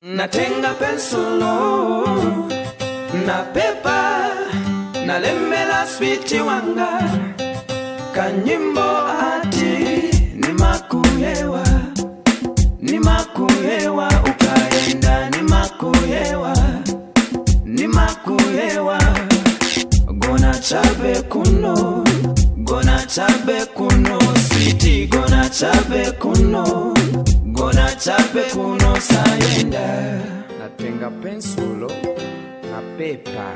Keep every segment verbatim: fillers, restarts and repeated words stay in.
Natenga pensolo na pepa na lembela switi wanga kanyimbo ati ni makuyewa ni makuyewa ukaenda ni makuyewa ni makuyewa gona chabe kuno gona chabe kuno switi gona chabe kuno gona chabe kuno sayenda. Natenga pensulo na pepa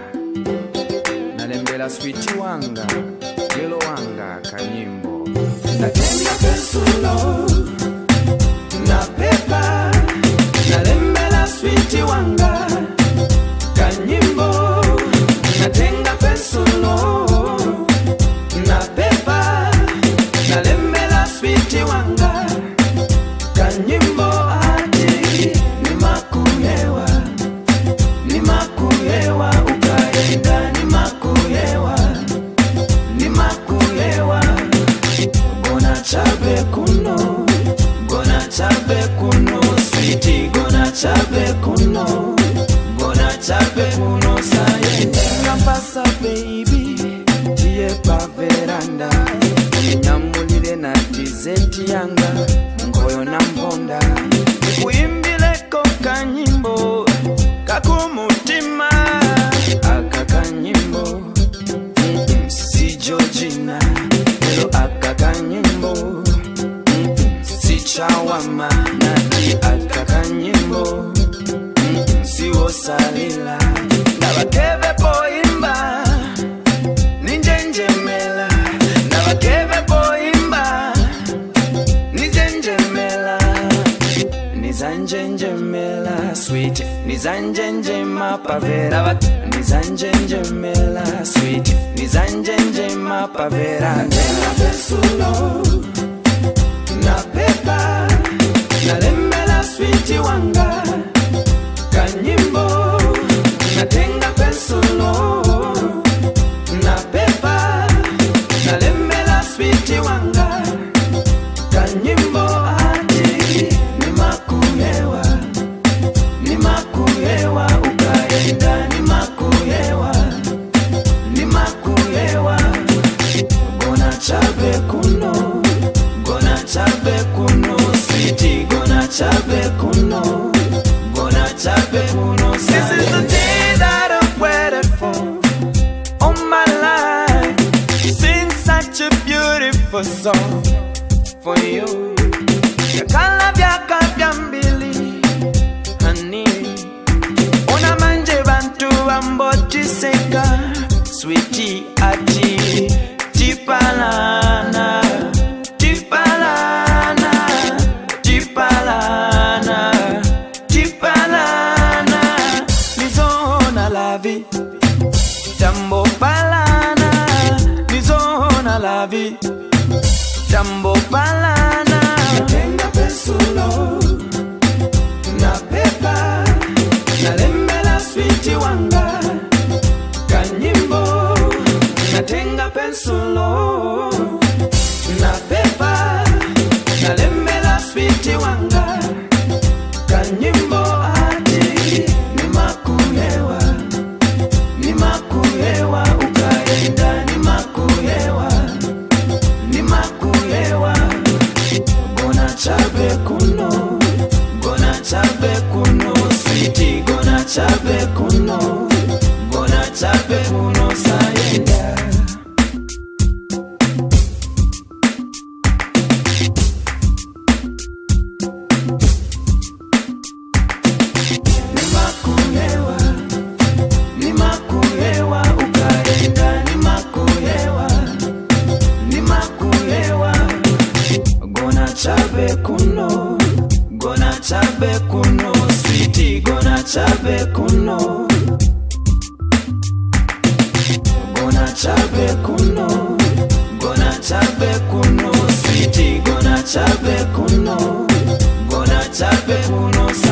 na lembela switi wanga gelo wanga kanyimbo. Natenga pensulo na pepa na lembela switi wanga kanyimbo. Natenga pensulo na pepa na lembela switi wanga kanyimbo ati ni makuyewa ni makuyewa ukaenda ni makuyewa ni makuyewa gona chabe kuno gona chabe kuno switi gona chabe kuno gona chabe kuno sayenda. Kampasa baby tie pa veranda nyamulile na tizeti yanga ngoyo na mbonda kuimbileko kanyimbo kakumutima aka kanyimbo mm -mm, si Georgina elo aka kanyimbo mm -mm, si Chawama nati aka kanyimbo mm -mm, si Osalila nabakebe poimba ninjenjemela nabakebe poimba nizenjemela nizanjenjemela sweet nizanjenjema pavera nizanjenjemela sweet nizanjenjema pavera. Natenga pensulo na pepa na lembela switi wanga kanyimbo. Natenga pensulo na pepa na lembela switi wanga kanyimbo ati ni makuyewa ni makuyewa ukaenda ni makuyewa ni makuyewa gona chabe kuno gona chabe kuno switi gona chabe kuno gona chabe kuno. This is the day that I've waited for all my life. Sing such a beautiful song for you. Yakala byaka byambili honey ona manje bantu ambotiseka sweetie ati tipalana tipalana tipalana tipalana nizona la vie jambo palana nizona la vie jambo palana. Natenga pensulo na pepa na lembela switi wanga kanyimbo. Natenga pensulo na pepa na lembela switi wanga kanyimbo ati ni makuyewa ni makuyewa ukaenda ni makuyewa ni makuyewa gona chabe kuno gona chabe kuno switi gona chabe kuno gona chabe kuno sayenda. Ni makuyewa ni makuyewa ukaenda ni makuyewa ni makuyewa gona chabe kuno gona chabe kuno switi gona chabe kuno gona chabe kuno gona chabe kuno switi gona chabe kuno gona chabe kuno.